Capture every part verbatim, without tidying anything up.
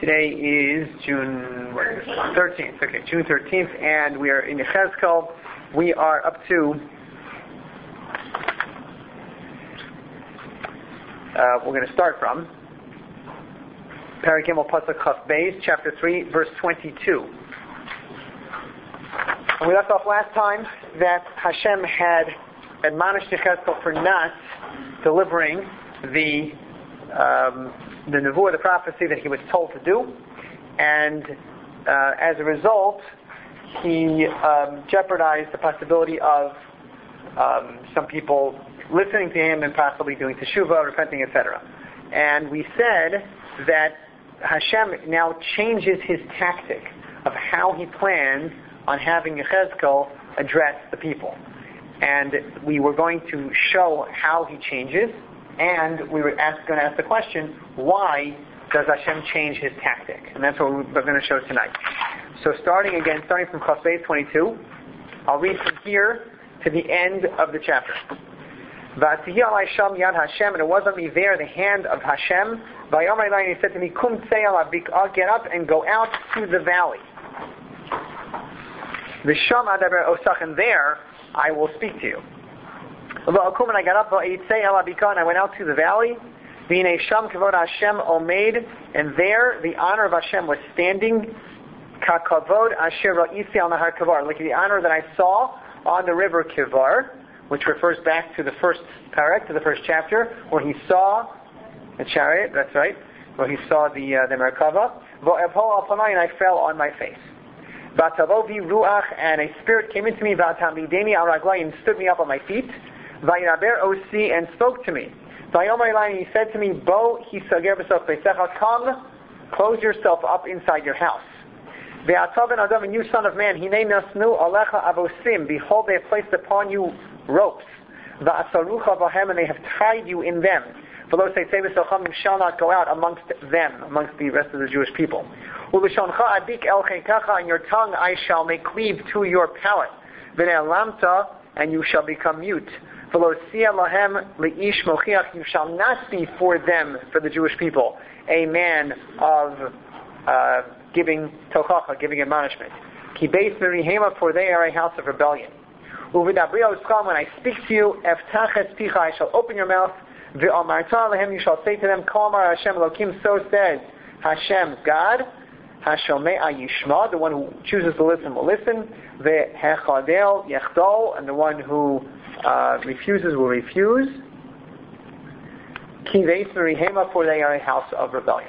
Today is June thirteenth. Okay, June thirteenth, and we are in Yechezkel. We are up to, uh, we're going to start from Perek Gimel Pasuk Chaf Beis, chapter three, verse twenty-two. And we left off last time that Hashem had admonished Yechezkel for not delivering the um, the nevuah, the prophecy that he was told to do, and uh, as a result, he um, jeopardized the possibility of um, some people listening to him and possibly doing teshuvah, repenting, et cetera. And we said that Hashem now changes his tactic of how he plans on having Yechezkel address the people. And we were going to show how he changes, and we were ask, going to ask the question, why does Hashem change his tactic? And that's what we're going to show tonight. So starting again, starting from Chaf Beis twenty-two, I'll read from here to the end of the chapter. V'atihi alai sham yad Hashem, and it was on me there the hand of Hashem. V'yomar elai, and he said to me, Kum tzei al habik'ah, get up and go out to the valley. V'sham adaber osach, and there I will speak to you. V'akum, and I got up, v'yitzei al habik'ah, and I went out to the valley. V'hinei sham kavod Hashem omed, and there the honor of Hashem was standing. Ka'kavod asher ra'isi al nahar Kavar, like the honor that I saw on the river Kivar, which refers back to the first parak, to the first chapter, where he saw the chariot. That's right, where he saw the uh, the Merkava. V'epol al panai, and I fell on my face. V'tavo vi ruach, and a spirit came into me. V'tamideni al raglai, and stood me up on my feet. V'yinaber osi, and spoke to me. V'yomer elai, and he said to me, Bo hisager b'sof beisecha, come, close yourself up inside your house. Ve'atav ben adam, and you son of man, hinei nasnu alecha avosim, behold, they have placed upon you ropes. Va'asarucha v'hem, and they have tied you in them. V'lo seitzei b'socham, you shall not go out amongst them, amongst the rest of the Jewish people. U'l'shoncha adik el cheikacha, and your tongue I shall make cleave to your palate. V'ne'alamta, and you shall become mute. V'lo siya lahem le'ish mochiach, you shall not be for them, for the Jewish people, a man of uh, giving tochacha, giving admonishment. Ki beis merihema, for they are a house of rebellion. Uvidabri oskam, when I speak to you, eftach et picha, I shall open your mouth. Ve'amarta lehem, you shall say to them, K'amar Hashem Elokim, so says Hashem, God. Hashomei yishma, the one who chooses to listen will listen. Ve'hechadel yechdol, and the one who uh, refuses will refuse. Ki beis merihema, for they are a house of rebellion.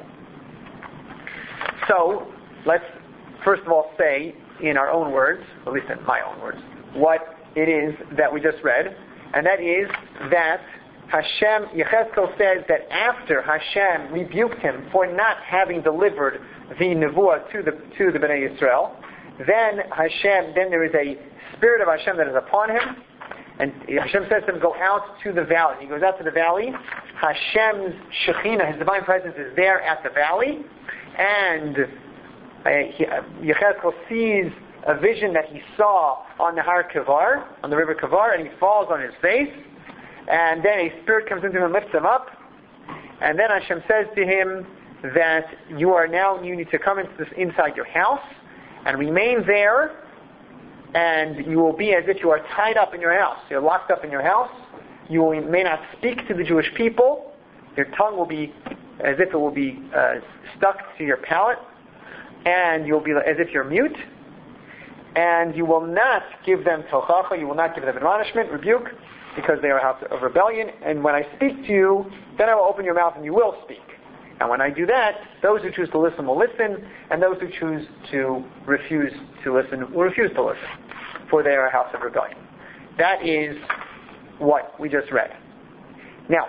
So, let's first of all say in our own words, at least in my own words, what it is that we just read, and that is that Hashem, Yechezkel says that after Hashem rebuked him for not having delivered the nevuah to the to the Bnei Yisrael, then Hashem, then there is a spirit of Hashem that is upon him, and Hashem says to him, go out to the valley. He goes out to the valley. Hashem's Shekhinah, his divine presence, is there at the valley, and uh, Yechezkel sees a vision that he saw on the Har Kavar, on the river Kavar, and he falls on his face, and then a spirit comes into him and lifts him up, and then Hashem says to him that you are now, you need to come into this, inside your house, and remain there, and you will be as if you are tied up in your house. You're locked up in your house. You will, may not speak to the Jewish people. Your tongue will be as if it will be uh, stuck to your palate, and you'll be as if you're mute, and you will not give them tochacha, you will not give them admonishment, rebuke, because they are a house of rebellion, and when I speak to you, then I will open your mouth and you will speak. And when I do that, those who choose to listen will listen, and those who choose to refuse to listen will refuse to listen, for they are a house of rebellion. That is what we just read. Now,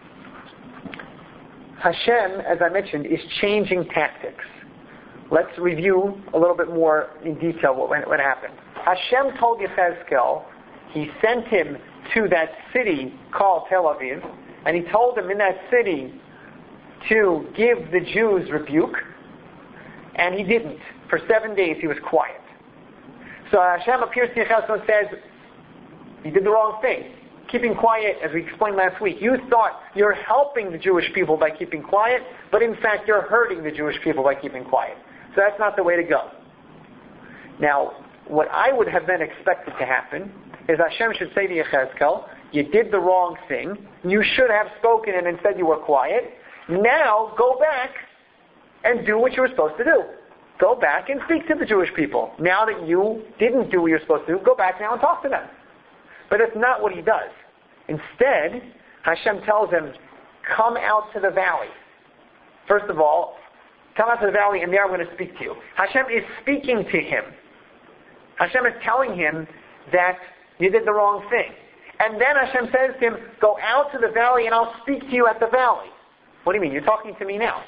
Hashem, as I mentioned, is changing tactics. Let's review a little bit more in detail what, what happened. Hashem told Yechezkel, he sent him to that city called Tel Aviv, and he told him in that city to give the Jews rebuke, and he didn't. For seven days he was quiet. So Hashem appears to Yechezkel and says, you did the wrong thing. keeping quiet, as we explained last week, you thought you're helping the Jewish people by keeping quiet, but in fact you're hurting the Jewish people by keeping quiet. So that's not the way to go. Now, what I would have then expected to happen is Hashem should say to Yechezkel, you did the wrong thing, you should have spoken and instead you were quiet, now go back and do what you were supposed to do. Go back and speak to the Jewish people. Now that you didn't do what you're supposed to do, go back now and talk to them. But that's not what he does. Instead, Hashem tells him, come out to the valley. First of all, come out to the valley and there I'm going to speak to you. Hashem is speaking to him. Hashem is telling him that you did the wrong thing. And then Hashem says to him, go out to the valley and I'll speak to you at the valley. What do you mean? You're talking to me now.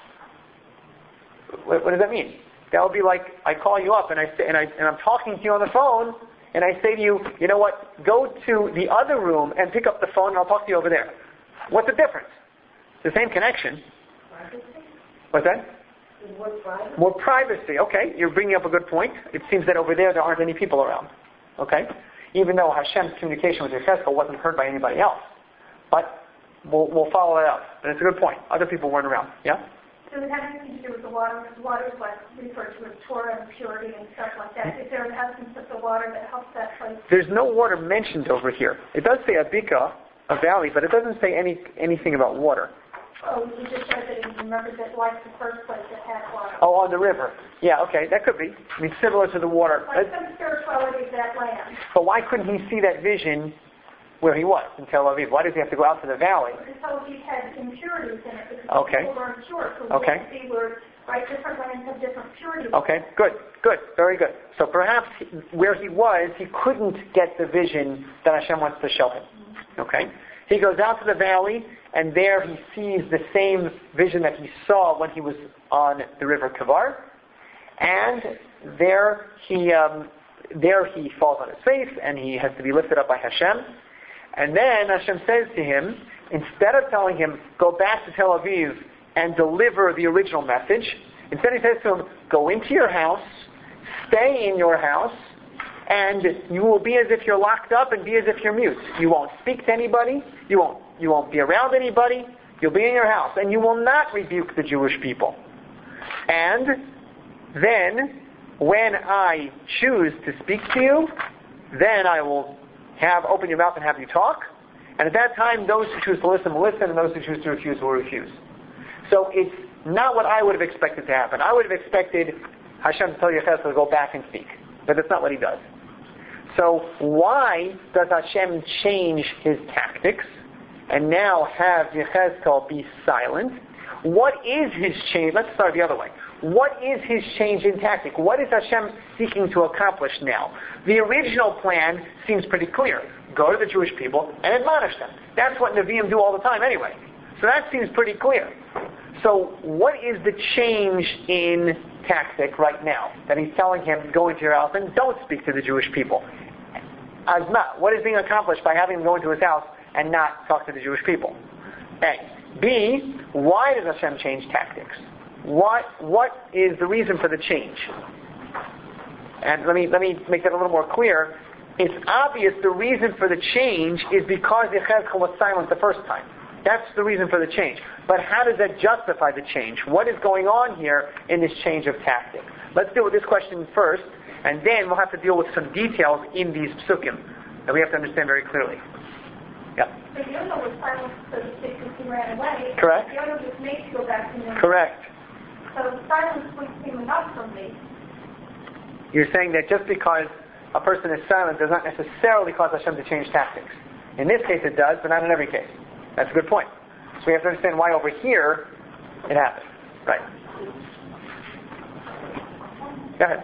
What, what does that mean? That would be like I call you up and I say, and I and I'm talking to you on the phone and I say to you, you know what? Go to the other room and pick up the phone and I'll talk to you over there. What's the difference? It's the same connection. Privacy? What's that? More privacy. More privacy. Okay, you're bringing up a good point. It seems that over there there aren't any people around. Okay, even though Hashem's communication with Yechezkel wasn't heard by anybody else, but we'll we'll follow it up. But it's a good point. Other people weren't around. Yeah. Does it have anything to do with the water? Because water is like referred to as Torah and purity and stuff like that. Is there an essence of the water that helps that place? There's no water mentioned over here. It does say Abika, a valley, but it doesn't say any anything about water. Oh, you just said that you remembered that like the first place that had water. Oh, on the river. Yeah, okay, that could be. I mean, similar to the water. Like some spirituality of that land. But why couldn't he see that vision where he was, in Tel Aviv? Why does he have to go out to the valley? Because Tel Aviv had impurities in it. Because Okay. people weren't sure. So Okay. we see where, right, different lands have different purities. Okay, good, good, very good. So perhaps he, where he was, he couldn't get the vision that Hashem wants to show him. Okay? He goes out to the valley, and there he sees the same vision that he saw when he was on the river Kavar. And there he, um, there he falls on his face, and he has to be lifted up by Hashem. And then Hashem says to him, instead of telling him, go back to Tel Aviv and deliver the original message, instead he says to him, go into your house, stay in your house, and you will be as if you're locked up and be as if you're mute. You won't speak to anybody, you won't, you won't be around anybody, you'll be in your house, and you will not rebuke the Jewish people. And then, when I choose to speak to you, then I will have open your mouth and have you talk. And at that time, those who choose to listen will listen, and those who choose to refuse will refuse. So it's not what I would have expected to happen. I would have expected Hashem to tell Yechezkel to go back and speak. But that's not what he does. So why does Hashem change his tactics and now have Yechezkel be silent? What is his change? Let's start the other way. What is his change in tactic? What is Hashem seeking to accomplish now? The original plan seems pretty clear. Go to the Jewish people and admonish them. That's what Nevi'im do all the time anyway. So that seems pretty clear. So what is the change in tactic right now? That he's telling him, go into your house and don't speak to the Jewish people. Azma, what is being accomplished by having him go into his house and not talk to the Jewish people? A. B. Why does Hashem change tactics? What what is the reason for the change? And let me let me make that a little more clear. It's obvious the reason for the change is because Yechezkel was silent the first time. That's the reason for the change. But how does that justify the change? What is going on here in this change of tactic? Let's deal with this question first, and then we'll have to deal with some details in these psukim that we have to understand very clearly. Yeah. So the other was silent, so to speak, because he ran away. Correct. The other was made to go back to him. Correct. So silence wouldn't seem enough for me. You're saying that just because a person is silent does not necessarily cause Hashem to change tactics. In this case it does, but not in every case. That's a good point. So we have to understand why over here it happened. Right. Go ahead.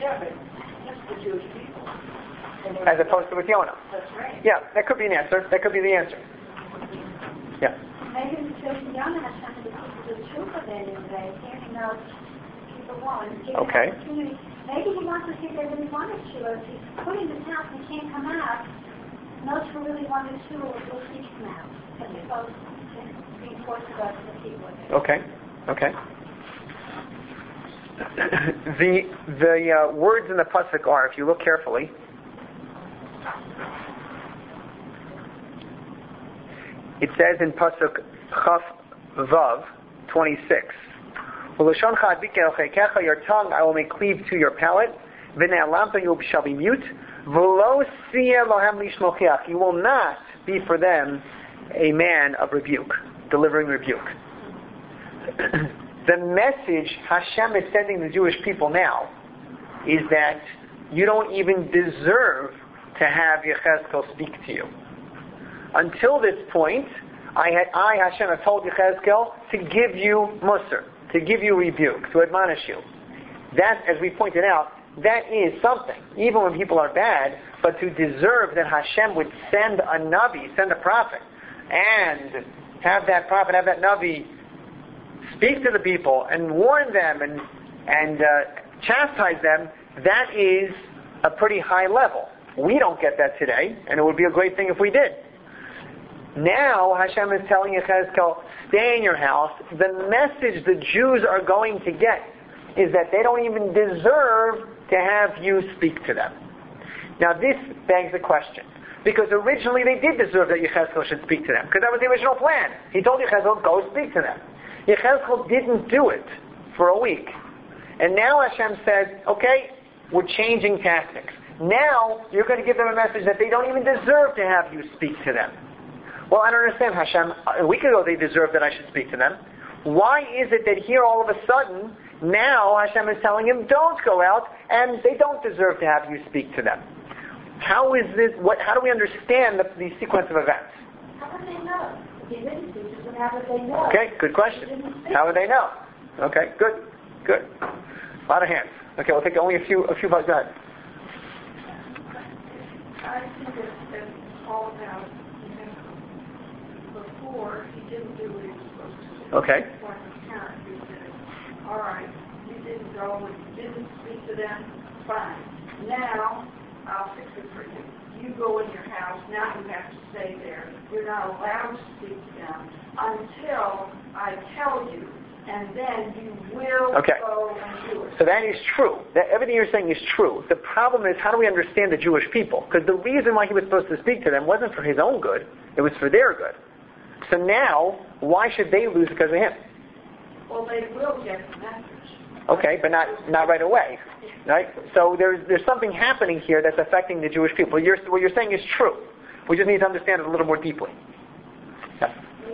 As opposed to with Yonah. That's right. Yeah, that could be an answer. That could be the answer. Yeah. Maybe because Yonah has something to do with the truth of it in today, hearing out people want. Okay. Maybe he wants to see if they really wanted to, or if he's put in his house and can't come out, those who really wanted to will seek him out. But they're both being forced to go to the people. Okay. Okay. the the uh, words in the pasuk are, if you look carefully, it says in Pasuk Chaf Vav twenty-six, your tongue I will make cleave to your palate, you shall be mute, you will not be for them a man of rebuke, delivering rebuke. The message Hashem is sending the Jewish people now is that you don't even deserve to have Yechezkel speak to you. Until this point, I, had, I Hashem, have told Yechezkel to give you musar, to give you rebuke, to admonish you. That, as we pointed out, that is something, even when people are bad, but to deserve that Hashem would send a Navi, send a prophet, and have that prophet, have that Navi speak to the people and warn them and, and uh, chastise them, that is a pretty high level. We don't get that today, and it would be a great thing if we did. Now Hashem is telling Yechezkel, stay in your house. The message the Jews are going to get is that they don't even deserve to have you speak to them. Now this begs the question, because originally they did deserve that Yechezkel should speak to them, because that was the original plan. He told Yechezkel, go speak to them. Yechezkel didn't do it for a week. And now Hashem says, okay, we're changing tactics. Now you're going to give them a message that they don't even deserve to have you speak to them. Well, I don't understand, Hashem. A week ago they deserved that I should speak to them. Why is it that here all of a sudden, now Hashem is telling him, don't go out, and they don't deserve to have you speak to them? How is this, what, how do we understand the, the sequence of events? How would they know? If he didn't speak to them, how would they know? Okay, good question. How would they know? Okay, good, good. A lot of hands. Okay, we'll take only a few, a few bucks. Go ahead. I think it's, it's all about, you know, before he didn't do what he was supposed to do. Okay. When the parent, he said, all right, you didn't go and you didn't speak to them, fine. Now, I'll fix it for you. You go in your house, now you have to stay there. You're not allowed to speak to them until I tell you, and then you will okay. go and do it. So that is true. That everything you're saying is true. The problem is, how do we understand the Jewish people? Because the reason why he was supposed to speak to them wasn't for his own good. It was for their good. So now, why should they lose because of him? Well, they will get the message. Okay, but not not right away, right? So there's there's something happening here that's affecting the Jewish people. You're, what you're saying is true. We just need to understand it a little more deeply. Yeah.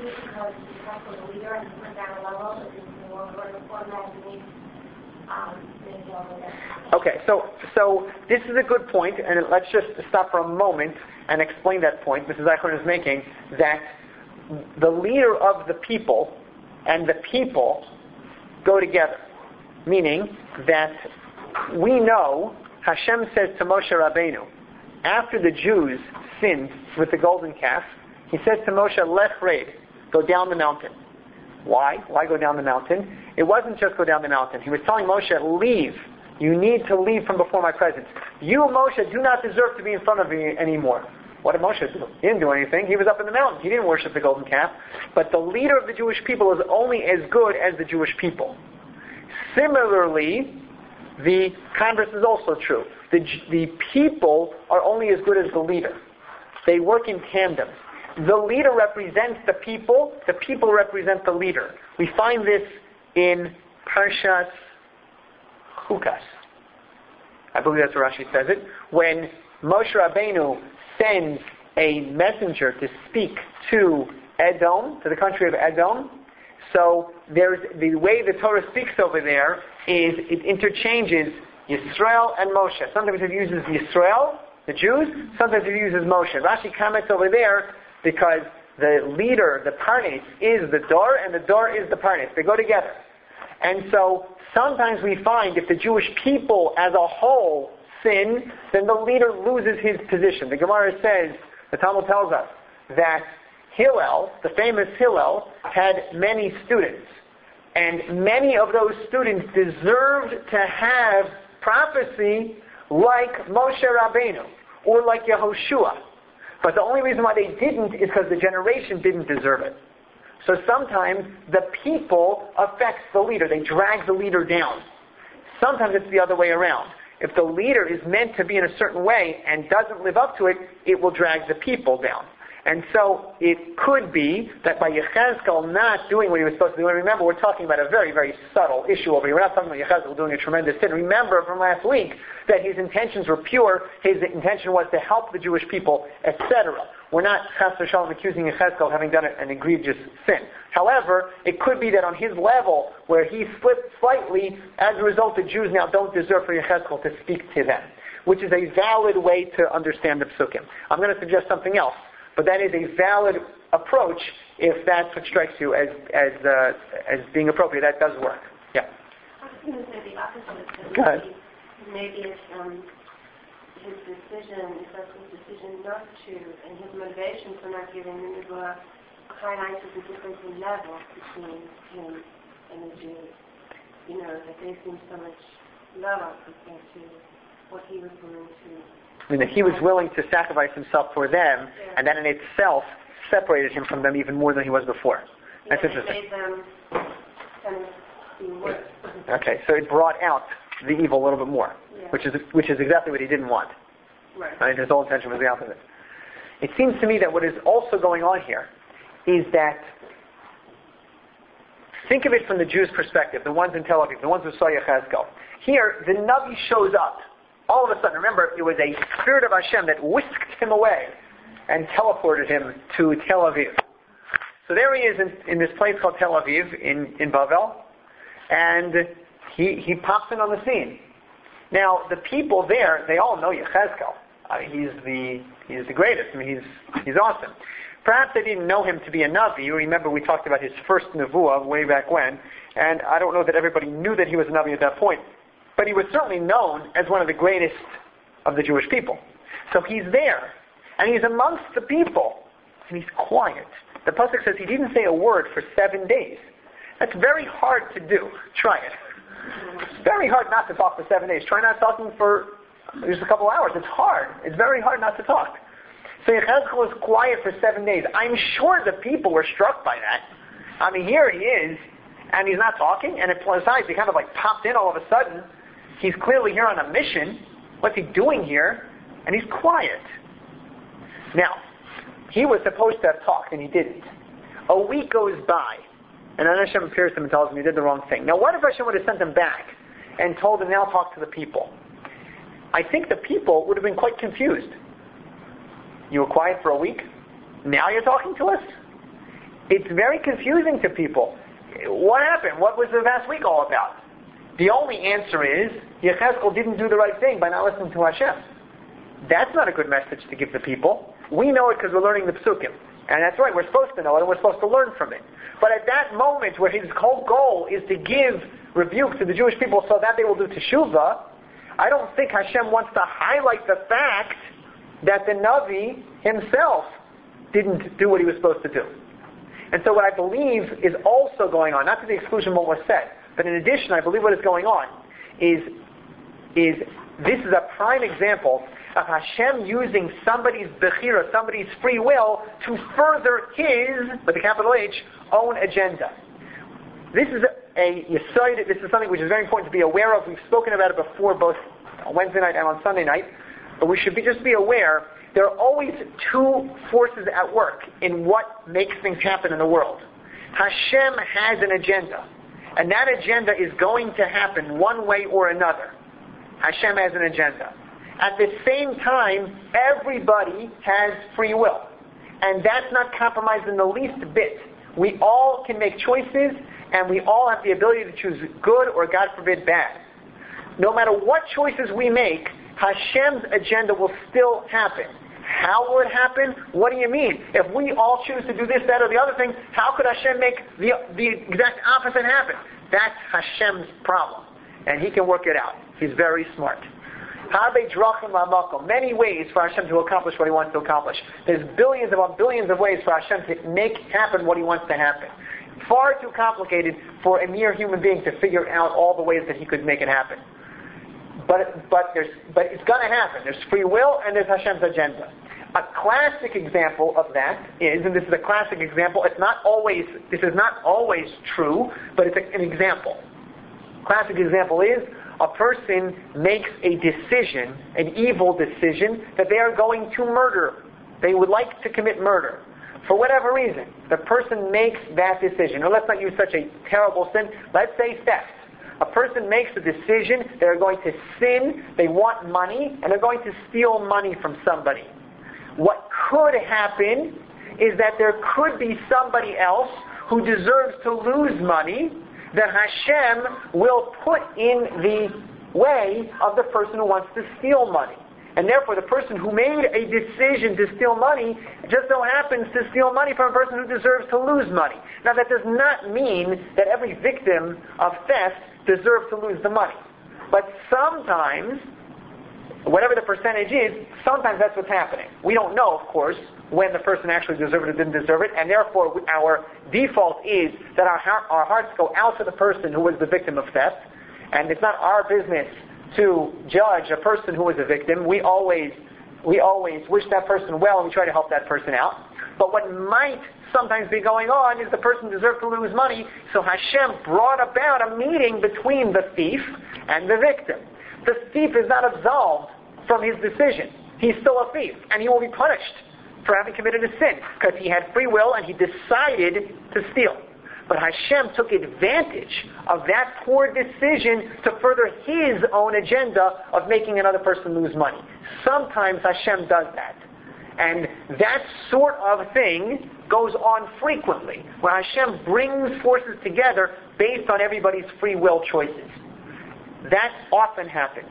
Okay, so so this is a good point, and let's just stop for a moment and explain that point Missus Eichhorn is making, that the leader of the people and the people go together. Meaning that we know, Hashem says to Moshe Rabbeinu, after the Jews sinned with the golden calf, he says to Moshe, Lech Red, go down the mountain. Why? Why go down the mountain? It wasn't just go down the mountain. He was telling Moshe, leave. You need to leave from before my presence. You, Moshe, do not deserve to be in front of me anymore. What did Moshe do? He didn't do anything. He was up in the mountain. He didn't worship the golden calf. But the leader of the Jewish people is only as good as the Jewish people. Similarly, the converse is also true. The, the people are only as good as the leader. They work in tandem. The leader represents the people. The people represent the leader. We find this in Parshas Chukas. I believe that's where Rashi says it. When Moshe Rabbeinu sends a messenger to speak to Edom, to the country of Edom, so there's the way the Torah speaks over there is it interchanges Yisrael and Moshe. Sometimes it uses Yisrael, the Jews. Sometimes it uses Moshe. Rashi comments over there because the leader, the Parnes, is the Dor, and the Dor is the Parnes. They go together. And so sometimes we find if the Jewish people as a whole sin, then the leader loses his position. The Gemara says, the Talmud tells us, that Hillel, the famous Hillel, had many students. And many of those students deserved to have prophecy like Moshe Rabbeinu or like Yehoshua. But the only reason why they didn't is because the generation didn't deserve it. So sometimes the people affects the leader. They drag the leader down. Sometimes it's the other way around. If the leader is meant to be in a certain way and doesn't live up to it, it will drag the people down. And so it could be that by Yechezkel not doing what he was supposed to do, and remember, we're talking about a very, very subtle issue over here. We're not talking about Yechezkel doing a tremendous sin. Remember from last week that his intentions were pure. His intention was to help the Jewish people, et cetera. We're not, chas v'shalom, accusing Yechezkel of having done an egregious sin. However, it could be that on his level, where he slipped slightly, as a result, the Jews now don't deserve for Yechezkel to speak to them, which is a valid way to understand the psukim. I'm going to suggest something else. But that is a valid approach if that's what strikes you as as uh, as being appropriate. That does work. Yeah. I was going to say the opposite. Go ahead. Maybe, maybe it's um, his decision, if that's his decision not to, and his motivation for not giving the Nebuah highlights the difference in level between him and the Jews. You know, that they seem so much lower compared to what he was willing to. I mean, that he was willing to sacrifice himself for them, yeah. and that in itself separated him from them even more than he was before. That's yeah, interesting. It made them kind of be worse. Okay, so it brought out the evil a little bit more, Yeah. which is which is exactly what he didn't want. Right. Right? His whole intention was the opposite. It seems to me that what is also going on here is that, think of it from the Jews' perspective, the ones in Tel Aviv, the ones who saw Yechezkel. Here, the Navi shows up. All of a sudden, remember, it was a spirit of Hashem that whisked him away and teleported him to Tel Aviv. So there he is in, in this place called Tel Aviv in, in Bavel, and he, he pops in on the scene. Now, the people there, they all know Yechezkel. Uh, he's the he's the greatest. I mean, he's he's awesome. Perhaps they didn't know him to be a Navi. You remember we talked about his first Nevuah way back when, and I don't know that everybody knew that he was a Navi at that point. But he was certainly known as one of the greatest of the Jewish people. So he's there, and he's amongst the people, and he's quiet. The pasuk says he didn't say a word for seven days. That's very hard to do. Try it. It's very hard not to talk for seven days. Try not talking for just a couple hours. It's hard. It's very hard not to talk. So Yechezkel was quiet for seven days. I'm sure the people were struck by that. I mean, here he is, and he's not talking, and besides, he kind of like popped in all of a sudden. He's clearly here on a mission. What's he doing here? And he's quiet. Now, he was supposed to have talked, and he didn't. A week goes by, and then Hashem appears to him and tells him he did the wrong thing. Now, what if Hashem would have sent him back and told him, now talk to the people? I think the people would have been quite confused. You were quiet for a week? Now you're talking to us? It's very confusing to people. What happened? What was the last week all about? The only answer is, Yechezkel didn't do the right thing by not listening to Hashem. That's not a good message to give the people. We know it because we're learning the psukim. And that's right, we're supposed to know it and we're supposed to learn from it. But at that moment where his whole goal is to give rebuke to the Jewish people so that they will do teshuvah, I don't think Hashem wants to highlight the fact that the Navi himself didn't do what he was supposed to do. And so what I believe is also going on, not to the exclusion of what was said, but in addition, I believe what is going on is, is this is a prime example of Hashem using somebody's bechira, somebody's free will, to further his, with a capital H, own agenda. This is a yesod, this is something which is very important to be aware of. We've spoken about it before, both on Wednesday night and on Sunday night, but we should be, just be aware there are always two forces at work in what makes things happen in the world. Hashem has an agenda. And that agenda is going to happen one way or another. Hashem has an agenda. At the same time, everybody has free will. And that's not compromised in the least bit. We all can make choices, and we all have the ability to choose good or, God forbid, bad. No matter what choices we make, Hashem's agenda will still happen. How will it happen? What do you mean? If we all choose to do this, that, or the other thing, how could Hashem make the, the exact opposite happen? That's Hashem's problem. And He can work it out. He's very smart. Many ways for Hashem to accomplish what He wants to accomplish. There's billions upon billions of ways for Hashem to make happen what He wants to happen. Far too complicated for a mere human being to figure out all the ways that He could make it happen. But but there's but it's going to happen. There's free will and there's Hashem's agenda. A classic example of that is, and this is a classic example. It's not always. This is not always true, but it's a, an example. Classic example is a person makes a decision, an evil decision, that they are going to murder They would like to commit murder. For whatever reason, the person makes that decision. Or let's not use such a terrible sin. Let's say theft. A person makes a decision, they're going to sin, they want money, and they're going to steal money from somebody. What could happen is that there could be somebody else who deserves to lose money that Hashem will put in the way of the person who wants to steal money. And therefore, the person who made a decision to steal money just so happens to steal money from a person who deserves to lose money. Now, that does not mean that every victim of theft deserves to lose the money. But sometimes, whatever the percentage is, sometimes that's what's happening. We don't know, of course, when the person actually deserved it or didn't deserve it, and therefore our default is that our, our hearts go out to the person who was the victim of theft, and it's not our business to judge a person who was a victim. We always we always wish that person well, and we try to help that person out. But what might sometimes be going on is the person deserved to lose money, so Hashem brought about a meeting between the thief and the victim. The thief is not absolved from his decision. He's still a thief, and he will be punished for having committed a sin, because he had free will and he decided to steal. But Hashem took advantage of that poor decision to further His own agenda of making another person lose money. Sometimes Hashem does that. And that sort of thing goes on frequently, where Hashem brings forces together based on everybody's free will choices. That often happens.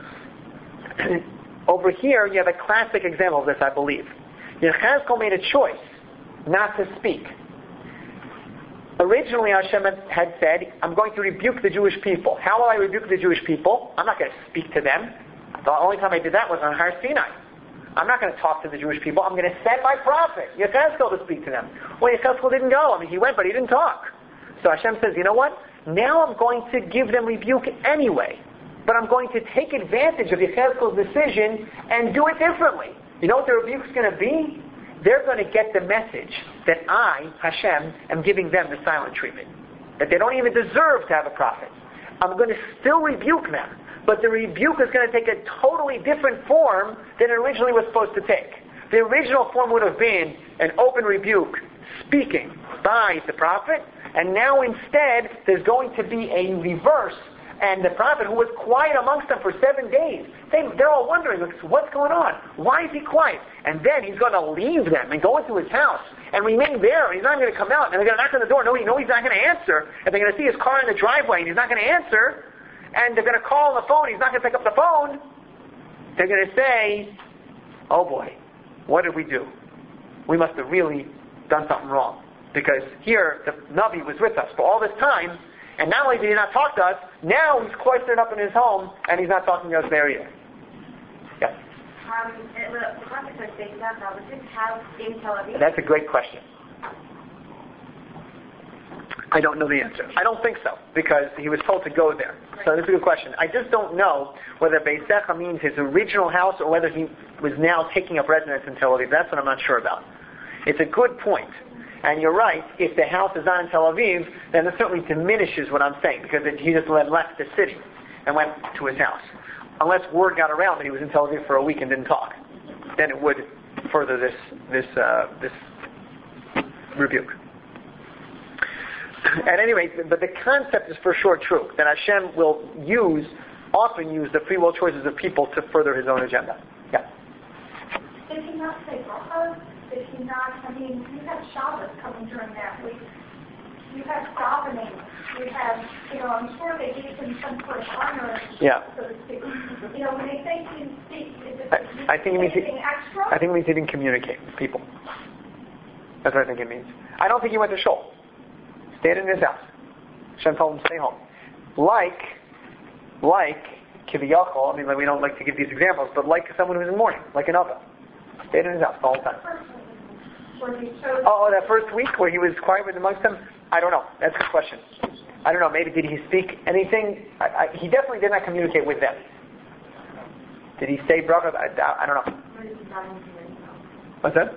Over here, you have a classic example of this, I believe. Yechezkel made a choice not to speak. Originally, Hashem had said, I'm going to rebuke the Jewish people. How will I rebuke the Jewish people? I'm not going to speak to them. The only time I did that was on Har Sinai. I'm not going to talk to the Jewish people. I'm going to send my prophet, Yechezkel, to speak to them. Well, Yechezkel didn't go. I mean, he went, but he didn't talk. So Hashem says, you know what? Now I'm going to give them rebuke anyway. But I'm going to take advantage of Yechezkel's decision and do it differently. You know what the rebuke's going to be? They're going to get the message that I, Hashem, am giving them the silent treatment. That they don't even deserve to have a prophet. I'm going to still rebuke them. But the rebuke is going to take a totally different form than it originally was supposed to take. The original form would have been an open rebuke, speaking by the prophet. And now instead, there's going to be a reverse. And the prophet, who was quiet amongst them for seven days, they, they're all wondering, what's going on? Why is he quiet? And then he's going to leave them and go into his house and remain there. And he's not going to come out. And they're going to knock on the door. No, he, no he's not going to answer. And they're going to see his car in the driveway, and he's not going to answer. And they're going to call on the phone. He's not going to pick up the phone. They're going to say, oh boy, what did we do? We must have really done something wrong. Because here, the Navi was with us for all this time. And not only did he not talk to us, now he's cloistered up in his home, and he's not talking to us there either. Yes? Um, the context of Beit Zachar, was this house in Tel Aviv? That's a great question. I don't know the answer. I don't think so, because he was told to go there. Right. So that's a good question. I just don't know whether Beit Zachar means his original house or whether he was now taking up residence in Tel Aviv. That's what I'm not sure about. It's a good point. And you're right, if the house is not in Tel Aviv, then it certainly diminishes what I'm saying, because it, he just left the city and went to his house. Unless word got around that he was in Tel Aviv for a week and didn't talk. Then it would further this this uh, this rebuke. At any rate, but the concept is for sure true, that Hashem will use, often use the free will choices of people to further His own agenda. Yeah? Did he not say brachos? Did he not, I mean, you have Shabbos coming during that week. You have davening. You have, you know, I'm sure they gave him some sort of honor, yeah. so to speak. You know, when they say he speak, is it I, I think it means he, extra? I think it means he didn't communicate with people. That's what I think it means. I don't think he went to shul. Stayed in his house. Hashem told him to stay home. Like, like, Kiviyachol, I mean, we don't like to give these examples, but like someone who's in mourning, like an Ava. Stayed in his house the whole time. Oh, that first week where he was quiet with amongst them? I don't know. That's a good question. I don't know. Maybe did he speak anything? I, I, he definitely did not communicate with them. Did he say bracha? I, I don't know. What's that?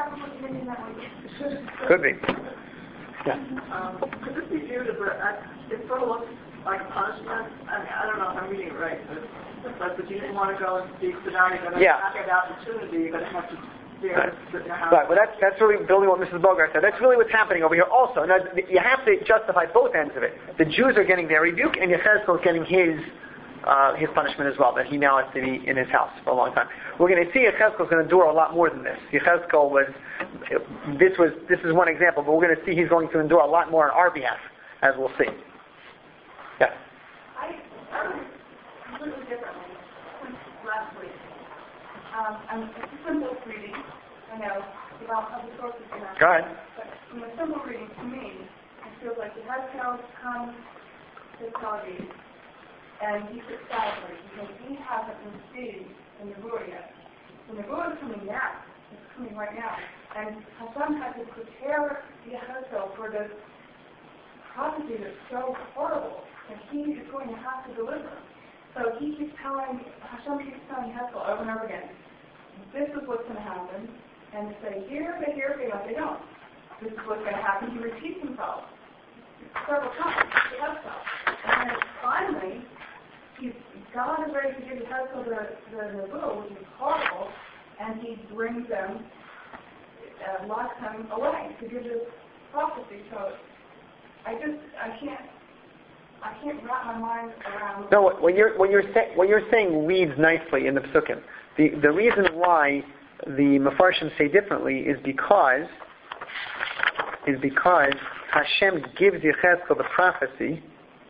Could be. Yeah. Um, could this be viewed as a, it sort of looks like a punishment? I mean, I don't know if I'm reading it right, but, but if you didn't want to go and speak, so now you're going to yeah. not get the opportunity, you're going to have to there. But now- Right, well that's, that's really building what Missus Bogart said. That's really what's happening over here also. Now, you have to justify both ends of it. The Jews are getting their rebuke, and Yechezkel is getting his uh, his punishment as well, that he now has to be in his house for a long time. We're going to see Yechezkel is going to endure a lot more than this. Yechezkel was, this was, this is one example, but we're going to see he's going to endure a lot more on our behalf, as we'll see. Yes? I started completely differently since last week. Um, I'm it's a simple reading, I know, about how the sources are not. Go ahead. But from a simple reading, to me, it feels like the Hezkel comes to Saudi, and he sits sadly because he hasn't received the Nebuah yet. The Nebuah is coming now. It's coming right now. And Hashem had to prepare the Hezkel for this prophecy that's so horrible that he is going to have to deliver. So he keeps telling, Hashem keeps telling Hezkel over and over again, this is what's going to happen. And they say, here, they hear, they don't, they don't. This is what's going to happen. He repeats himself several times to Hezkel. And then finally, he's, God is ready to give Hezkel the, the Nebuah, which is horrible, and he brings them, uh, locks them away to give this prophecy. So I just, I can't, I can't wrap my mind around. No, what, what you're what you're saying what you're saying reads nicely in the Psukim. The the reason why the Mefarshim say differently is because is because Hashem gives Yechezkel the prophecy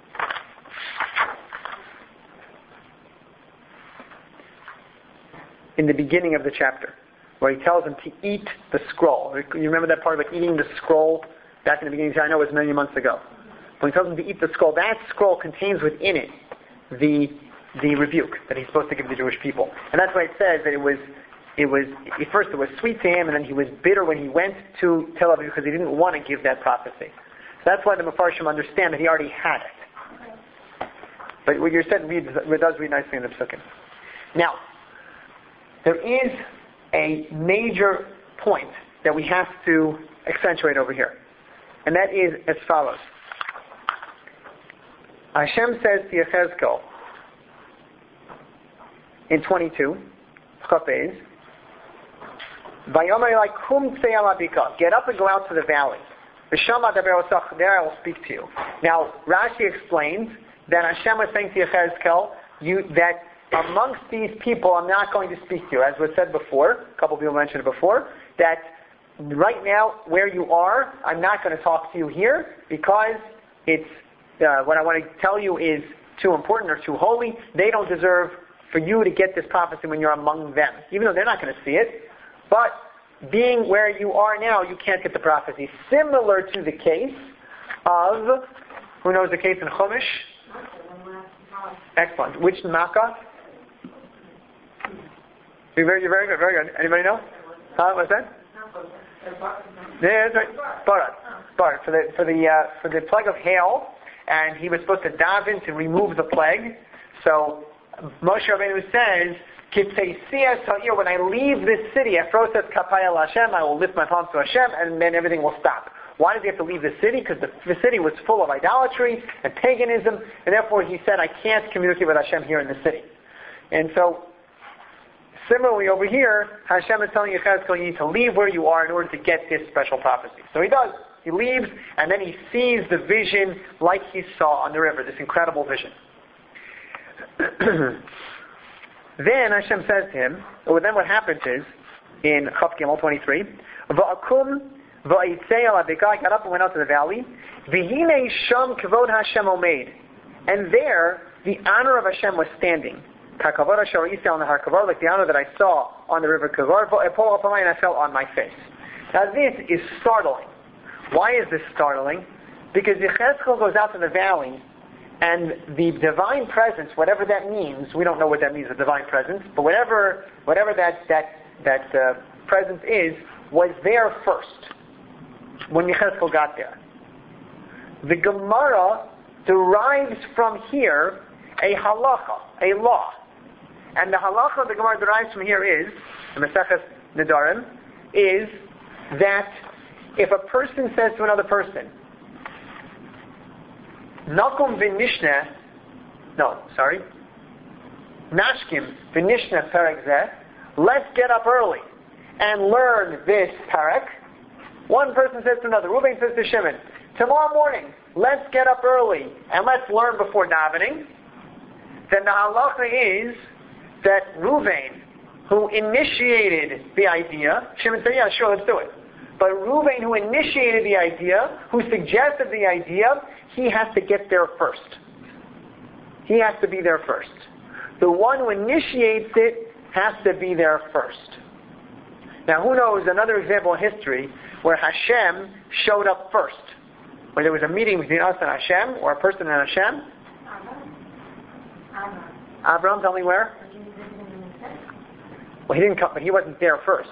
in the beginning of the chapter, where he tells him to eat the scroll. You remember that part about eating the scroll back in the beginning? I know it was many months ago. When he tells him to eat the scroll, that scroll contains within it the the rebuke that he's supposed to give the Jewish people. And that's why it says that it was, it was at first it was sweet to him, and then he was bitter when he went to Tel Aviv because he didn't want to give that prophecy. So that's why the Mefarshim understand that he already had it. But what you said reads, it does read nicely in the Psukim. Now, there is a major point that we have to accentuate over here, and that is as follows. Hashem says to Yechezkel in twenty-two, Chafez, Vayomer Elai kum tzei al habika, get up and go out to the valley. V'shama daber osach, there I will speak to you. Now, Rashi explains that Hashem was saying to Yechezkel, you, that amongst these people I'm not going to speak to you. As was said before, a couple of people mentioned it before, that right now where you are, I'm not going to talk to you here because it's Uh, what I want to tell you is too important or too holy. They don't deserve for you to get this prophecy when you're among them, even though they're not going to see it. But being where you are now, you can't get the prophecy. Similar to the case of, who knows the case in Chumash? Excellent. Which Makkah? You're very, you're very good, very good. Anybody know? Huh? What's that? Yeah, that's right. Barat. Barat. For the, for the, uh, for the plague of hail, and he was supposed to daven to remove the plague. So Moshe Rabbeinu says, when I leave this city, I will lift my palms to Hashem, and then everything will stop. Why does he have to leave the city? Because the, the city was full of idolatry and paganism, and therefore he said, I can't communicate with Hashem here in the city. And so, similarly over here, Hashem is telling Yechezkel, you need to leave where you are in order to get this special prophecy. So he does. He leaves, and then he sees the vision like he saw on the river, this incredible vision. Then Hashem says to him, or then what happens is, in Chaf Gimel twenty-three, Va'akum va'yitzei al habika, I got up and went out to the valley, V'hinei sham kavod Hashem omeid, and there, the honor of Hashem was standing. Kakavod Hashem Yisrael nehar kavar, like the honor that I saw on the river Kavar, Va'epol al and I fell on my face. Now this is startling. Why is this startling? Because Yechezkel goes out to the valley, and the divine presence, whatever that means, we don't know what that means, the divine presence, but whatever whatever that that that uh, presence is, was there first when Yechezkel got there. The Gemara derives from here a halacha, a law, and the halacha the Gemara derives from here is, the Maseches Nedarim, is that if a person says to another person, Nakum v'nishna, no, sorry, Nashkim v'nishna perek zeh, let's get up early and learn this parak. One person says to another, Reuven says to Shimon, tomorrow morning, let's get up early and let's learn before davening. Then the halacha is that Reuven, who initiated the idea, Shimon said, yeah, sure, let's do it. But Reuven, who initiated the idea, who suggested the idea, he has to get there first. He has to be there first. The one who initiates it has to be there first. Now, who knows another example in history where Hashem showed up first? Where there was a meeting between us and Hashem, or a person and Hashem? Abraham, tell me where? Well, he didn't come, but he wasn't there first.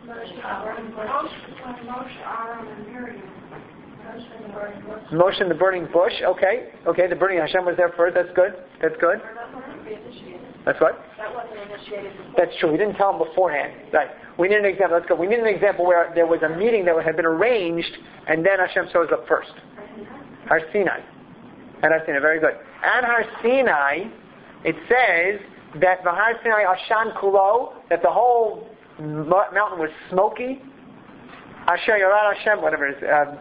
Moshe in the burning bush. Okay, okay. The burning Hashem was there first. That's good. That's good. That's what? That wasn't initiated before. That's true. We didn't tell him beforehand. Right. We need an example. Let's go. We need an example where there was a meeting that had been arranged, and then Hashem shows up first. Har Sinai. And Har Sinai. Very good. At Har Sinai, it says that the Har Sinai Ashan Kulo, that the whole mountain was smoky. Asher Yarad Hashem, whatever it is. Um,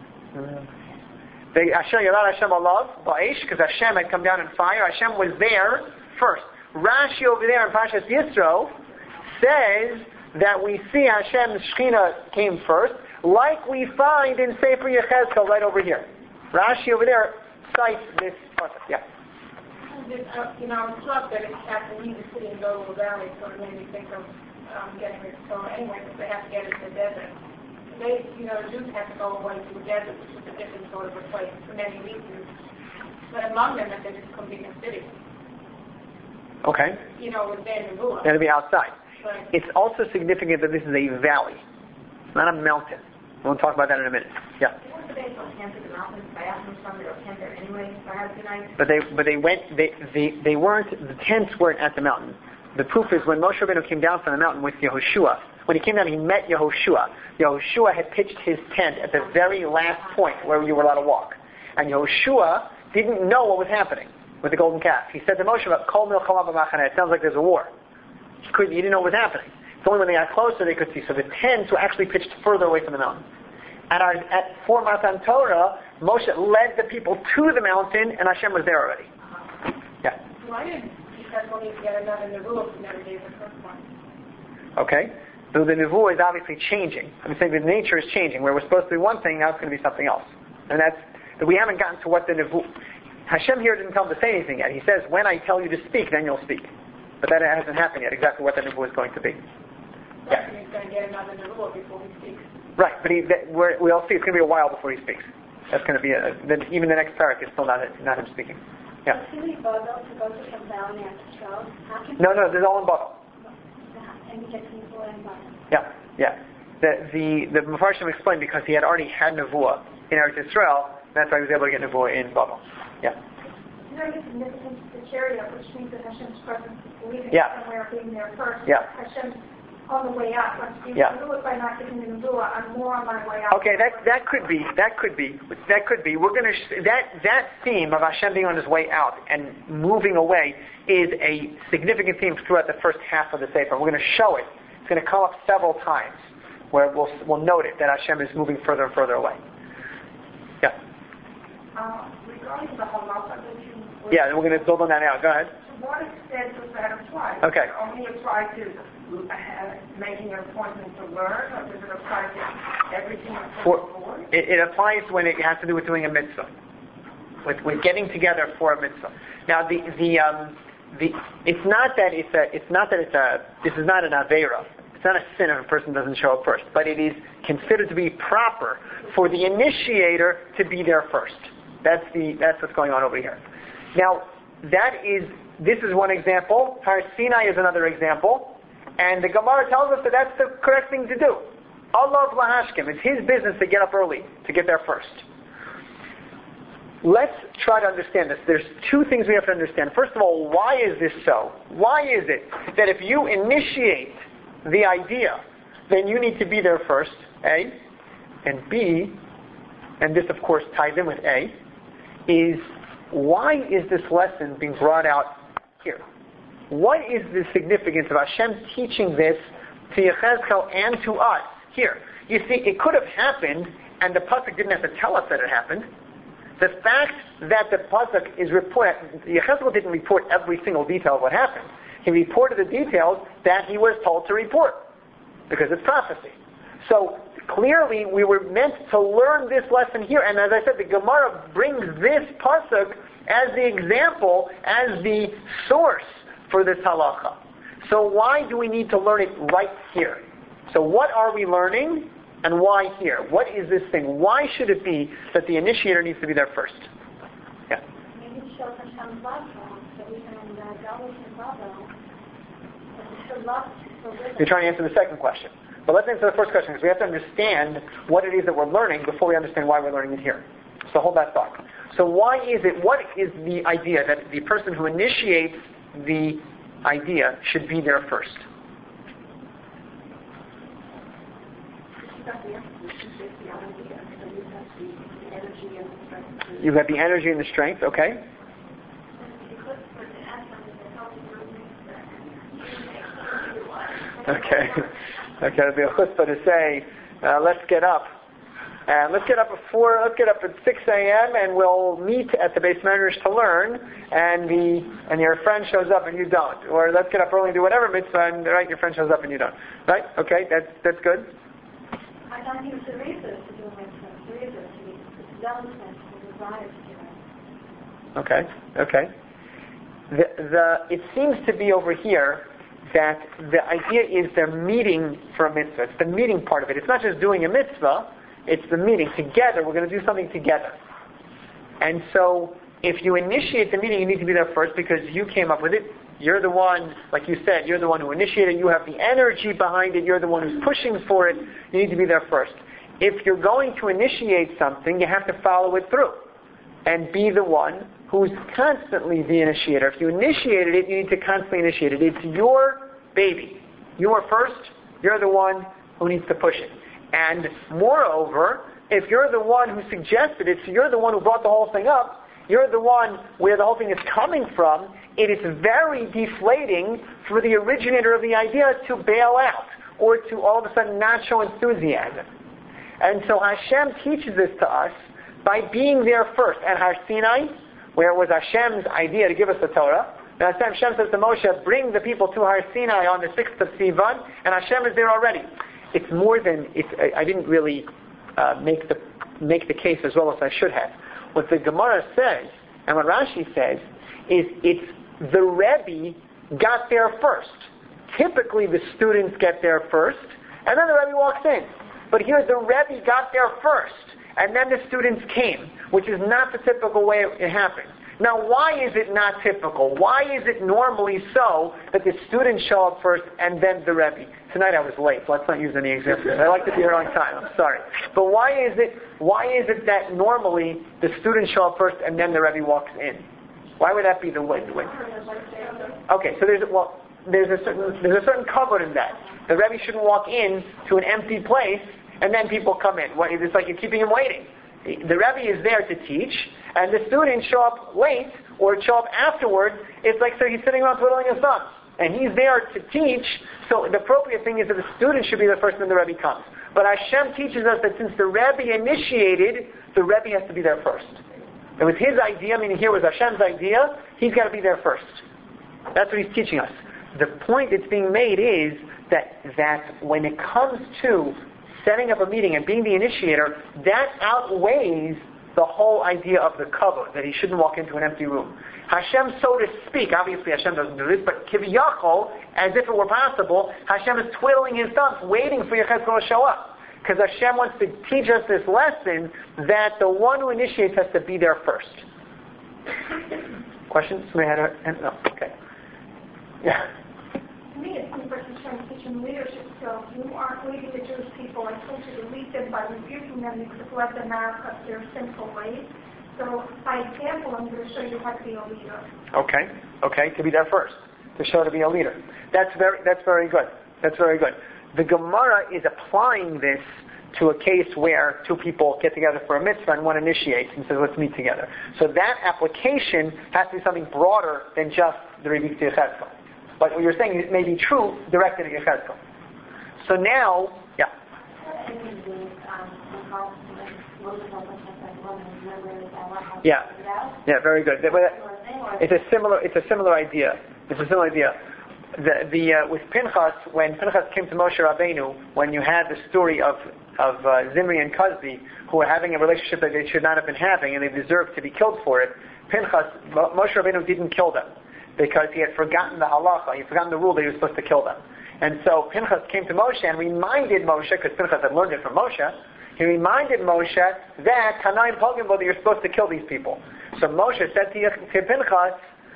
the Asher Yarad Hashem Alav, Ba'esh, because Hashem had come down in fire. Hashem was there first. Rashi over there in Parshas Yisro says that we see Hashem's Shekhinah came first, like we find in Sefer Yechezkel right over here. Rashi over there cites this process. Yeah. This, uh, you know, I was struck that it's after leave the city and go to the valley, so it made me think of um, getting it. So anyway, because they have to get into the desert. They, you know, the Jews have to go away to the desert, which is a different sort of a place for many reasons. But among them, that they just couldn't be in the city. Okay. You know, with their Nebuah. It'll be outside. Right. It's also significant that this is a valley, not a mountain. We'll talk about that in a minute. Yeah. But they, but they went. They, they, they weren't. The tents weren't at the mountain. The proof is when Moshe Rabbeinu came down from the mountain with Yehoshua. When he came down, he met Yehoshua. Yehoshua had pitched his tent at the very last point where you were allowed to walk, and Yehoshua didn't know what was happening with the golden calf. He said to Moshe, "Kol milchama b'machane." It sounds like there's a war. He couldn't. He didn't know what was happening. It's only when they got closer they could see. So the tents were actually pitched further away from the mountain. At our at for Matan Torah, Moshe led the people to the mountain, and Hashem was there already. Yeah. Why didn't he said we'll need to get another Nebuah who never gave the first one? Okay. So the Nebuah is obviously changing. I'm saying the nature is changing. Where we're supposed to be one thing, now it's going to be something else. And that's that we haven't gotten to what the Nebuah. Hashem here didn't tell him to say anything yet. He says, when I tell you to speak, then you'll speak. But that hasn't happened yet, exactly what the Nebuah is going to be. Yeah. He's going to get another Nebuah before he speaks. Right, but he, that, we're, we'll see. It's going to be a while before he speaks. That's going to be a, then even the next parak is still not not him speaking. Yeah. Can we bother to go to some valley after twelve? No, no, they're all in Babel. And we get people in Babel. Yeah, yeah. The the the Mepharshim explained because he had already had Nevuah in Eretz Yisrael. That's why he was able to get Nevuah in Babel. Yeah. You know the significance of the chariot, which means that Hashem's presence is leaving Yeah. somewhere, being there first. Yeah. Hashem's on the way out. Once you Yeah. do it by not giving the Nebuah, I'm more on my way out. Okay, that that could be that could be that could be. We're going to sh- that that theme of Hashem being on his way out and moving away is a significant theme throughout the first half of the Sefer. We're going to show it. It's going to come up several times where we'll we'll note it that Hashem is moving further and further away. Yeah. Uh, regarding the halacha that you were, Yeah, and we're going to build on that now. Go ahead. to what extent does that apply? Okay. Does it only apply to uh, making an appointment to learn, or does it apply to everything across For, the board? it, it applies when it has to do with doing a mitzvah, with, with getting together for a mitzvah. Now, the the um, the it's not that it's a it's not that it's a this is not an avera. It's not a sin if a person doesn't show up first, but it is considered to be proper for the initiator to be there first. That's the that's what's going on over here. Now, that is this is one example. Har Sinai is another example. And the Gemara tells us that that's the correct thing to do. Allah lahashkim. It's his business to get up early, to get there first. Let's try to understand this. There's two things we have to understand. First of all, why is this so? Why is it that if you initiate the idea, then you need to be there first, A? And B, and this of course ties in with A, is why is this lesson being brought out here? What is the significance of Hashem teaching this to Yechezkel and to us. Here, you see, it could have happened, and the pasuk didn't have to tell us that it happened. The fact that the pasuk is report, Yechezkel didn't report every single detail of what happened. He reported the details that he was told to report, because it's prophecy. So clearly, we were meant to learn this lesson here, and as I said, the Gemara brings this pasuk as the example, as the source for this halacha. So why do we need to learn it right here? So what are we learning, and why here? What is this thing? Why should it be that the initiator needs to be there first? Yeah. Maybe it shows Hashem's love for us, that we can uh, go with His love. His love for wisdom. You're trying to answer the second question. But let's answer the first question, because we have to understand what it is that we're learning before we understand why we're learning it here. So hold that thought. So why is it, what is the idea that the person who initiates the idea should be there first? You have the energy and the strength, okay? Okay. Okay, it'll be a chutzpah to say, uh, let's get up. And let's get up at four, let's get up at six a.m. and we'll meet at the base measures to learn, and the and your friend shows up and you don't. Or let's get up early and do whatever mitzvah, and right, your friend shows up and you don't. Right? Okay, that's that's good. I don't think it's a reason to do mitzvah. It's a reason to be zealousness, the desire to do it. Okay, okay. The the it seems to be over here that the idea is they're meeting for a mitzvah. It's the meeting part of it. It's not just doing a mitzvah. It's the meeting. Together, we're going to do something together. And so, if you initiate the meeting, you need to be there first because you came up with it. You're the one, like you said, you're the one who initiated it. You have the energy behind it. You're the one who's pushing for it. You need to be there first. If you're going to initiate something, you have to follow it through and be the one who's constantly the initiator. If you initiated it, you need to constantly initiate it. It's your baby. You are first. You're the one who needs to push it. And moreover, if you're the one who suggested it, so you're the one who brought the whole thing up, you're the one where the whole thing is coming from, it is very deflating for the originator of the idea to bail out or to all of a sudden not show enthusiasm. And so Hashem teaches this to us by being there first. At Har Sinai, where it was Hashem's idea to give us the Torah, and Hashem says to Moshe, bring the people to Har Sinai on the sixth of Sivan, and Hashem is there already. It's more than, it's, I, I didn't really uh, make the make the case as well as I should have. What the Gemara says, and what Rashi says, is it's the Rebbe got there first. Typically the students get there first, and then the Rebbe walks in. But here the Rebbe got there first, and then the students came, which is not the typical way it happens. Now, why is it not typical? Why is it normally so that the students show up first and then the Rebbe? Tonight I was late, so let's not use any examples. I like to be here on time. I'm sorry. But why is it why is it that normally the students show up first and then the Rebbe walks in? Why would that be the way? The way? Okay, so there's well, there's a certain there's a certain cover in that. The Rebbe shouldn't walk in to an empty place and then people come in. It's like you're keeping him waiting. The Rebbe is there to teach, and the students show up late or show up afterward. It's like so he's sitting around twiddling his thumbs, and he's there to teach. So the appropriate thing is that the student should be the first, and then the Rebbe comes. But Hashem teaches us that since the Rebbe initiated, the Rebbe has to be there first. It was his idea, meaning here was Hashem's idea. He's got to be there first. That's what he's teaching us. The point that's being made is that that when it comes to setting up a meeting and being the initiator, that outweighs the whole idea of the cover, that he shouldn't walk into an empty room. Hashem, so to speak, obviously Hashem doesn't do this, but kiviyachol, as if it were possible, Hashem is twiddling his thumbs, waiting for Yechezkel to show up. Because Hashem wants to teach us this lesson that the one who initiates has to be there first. Questions? Somebody had a... No, okay. Yeah. To me, it's the person trying to teach them leadership skills. You aren't leading the Jewish people. I told you to lead them by rebuking them because let them out of their sinful ways. So, by example, I'm going to show you how to be a leader. Okay, okay, to be there first, to show to be a leader. That's very, that's very good. That's very good. The Gemara is applying this to a case where two people get together for a mitzvah and one initiates and says, let's meet together. So that application has to be something broader than just the Rebbe Yechezkel. But what you're saying may be true directed at Yechezkel. So now, yeah. Yeah, yeah, very good. It's a similar, it's a similar idea. It's a similar idea. The, the uh, with Pinchas, when Pinchas came to Moshe Rabbeinu, when you had the story of of uh, Zimri and Kozbi, who were having a relationship that they should not have been having, and they deserved to be killed for it, Pinchas, Moshe Rabbeinu didn't kill them because he had forgotten the halacha, he had forgotten the rule that he was supposed to kill them. And so Pinchas came to Moshe and reminded Moshe, because Pinchas had learned it from Moshe, he reminded Moshe that Tanaim Pogim, that you're supposed to kill these people. So Moshe said to, to Pinchas,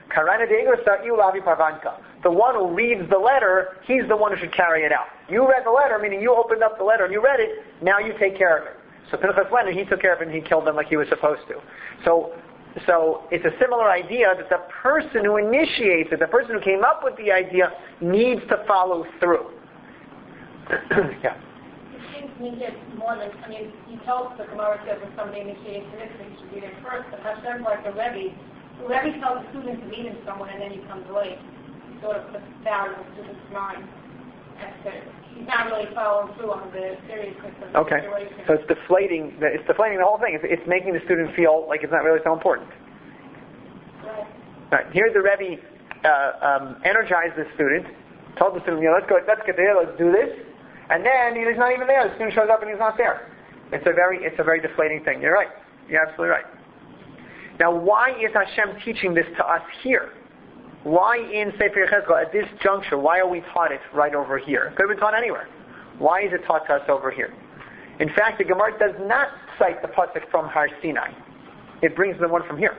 the one who reads the letter, he's the one who should carry it out. You read the letter, meaning you opened up the letter and you read it, now you take care of it. So Pinchas went and he took care of it and he killed them like he was supposed to. So so it's a similar idea that the person who initiates it, the person who came up with the idea, needs to follow through. Yeah. It seems to me it's more than, I mean, he tells the Gemara says when somebody initiates an incident, you should be there first, but Hashem, like the Rebbe, the Rebbe tells the student to meet in someone and then he comes late. He sort of puts down in the student's mind. He's not really following through on the seriousness of the okay. situation. So it's deflating, the, it's deflating the whole thing. It's, it's making the student feel like it's not really so important. Right. Right. Here the Rebbe uh, um, energized the student, told the student, you know, let's go, let's get there, let's do this. And then he's not even there. The student shows up and he's not there. It's a very, it's a very deflating thing. You're right. You're absolutely right. Now, why is Hashem teaching this to us here? Why in Sefer Yechezkel at this juncture? Why are we taught it right over here? It could have been taught anywhere. Why is it taught to us over here? In fact, the Gemara does not cite the pasuk from Har Sinai. It brings the one from here.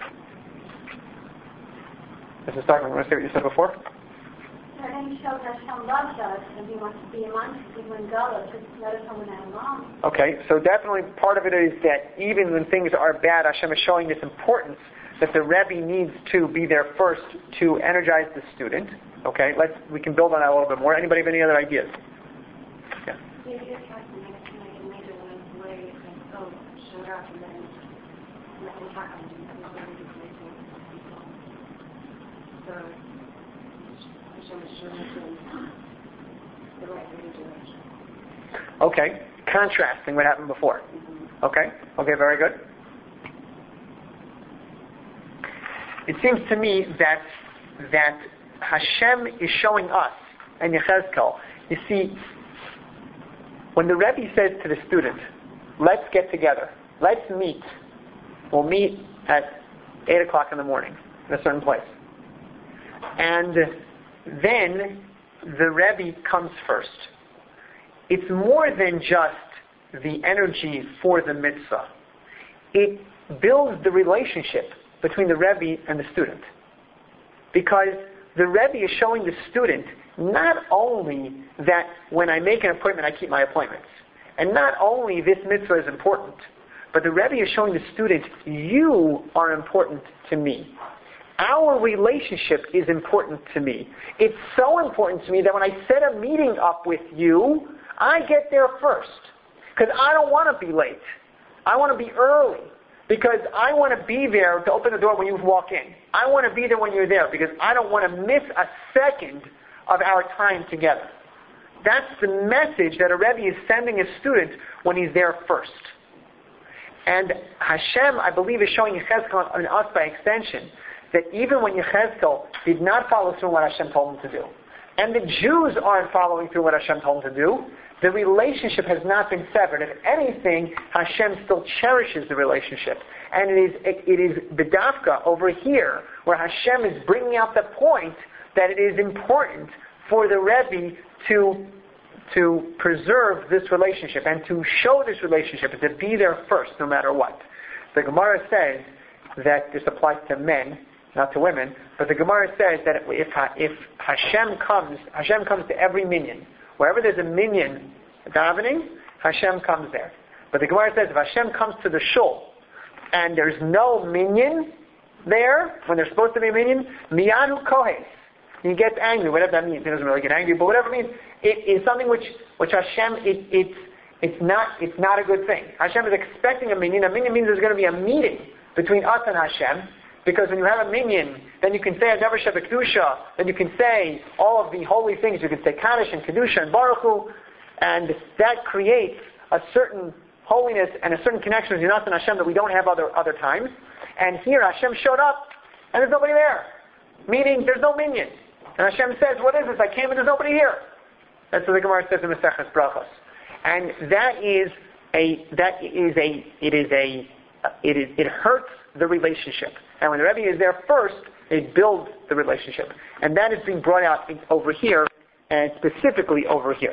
This is talking. Want to say what you said before? And then he shows Hashem loves us and he wants to be amongst us when God just let us know that alone. Okay, so definitely part of it is that even when things are bad, Hashem is showing this importance that the Rebbe needs to be there first to energize the student. Okay, let's we can build on that a little bit more. Anybody have any other ideas? Yeah. Okay, contrasting what happened before. Okay, okay, very good. It seems to me that that Hashem is showing us, and Yechezkel, you see, when the Rebbe says to the student, let's get together, let's meet, we'll meet at eight o'clock in the morning in a certain place. And then the Rebbe comes first. It's more than just the energy for the mitzvah. It builds the relationship between the Rebbe and the student. Because the Rebbe is showing the student not only that when I make an appointment, I keep my appointments. And not only this mitzvah is important, but the Rebbe is showing the student, you are important to me. Our relationship is important to me. It's so important to me that when I set a meeting up with you, I get there first. Because I don't want to be late. I want to be early. Because I want to be there to open the door when you walk in. I want to be there when you're there because I don't want to miss a second of our time together. That's the message that a Rebbe is sending a student when he's there first. And Hashem, I believe, is showing Yechezkel and us by extension that even when Yechezkel did not follow through what Hashem told him to do, and the Jews aren't following through what Hashem told them to do, the relationship has not been severed. If anything, Hashem still cherishes the relationship. And it is it, it is B'davka over here, where Hashem is bringing out the point that it is important for the Rebbe to, to preserve this relationship and to show this relationship and to be there first, no matter what. The Gemara says that this applies to men, not to women, but the Gemara says that if, if Hashem comes, Hashem comes to every minyan. Wherever there's a minyan davening, Hashem comes there. But the Gemara says if Hashem comes to the shul and there's no minyan there, when there's supposed to be a minyan, miyanu kohes. He gets angry, whatever that means. He doesn't really get angry, but whatever it means, it is something which, which Hashem, it, it's, it's not, it's not a good thing. Hashem is expecting a minyan. A minyan means there's going to be a meeting between us and Hashem, Because when you have a minyan, then you can say Adavar Shebekdusha, then you can say all of the holy things. You can say Kaddish and Kedusha and Baruch Hu, and that creates a certain holiness and a certain connection with Yonatan Hashem that we don't have other other times. And here Hashem showed up, and there's nobody there. Meaning, there's no minyan. And Hashem says, what is this? I came and there's nobody here. That's what the Gemara says in Maseches Brachos. And that is a, that is a, it is a, it is, it hurts the relationship. And when the Rebbe is there first, it builds the relationship. And that is being brought out over here, and specifically over here.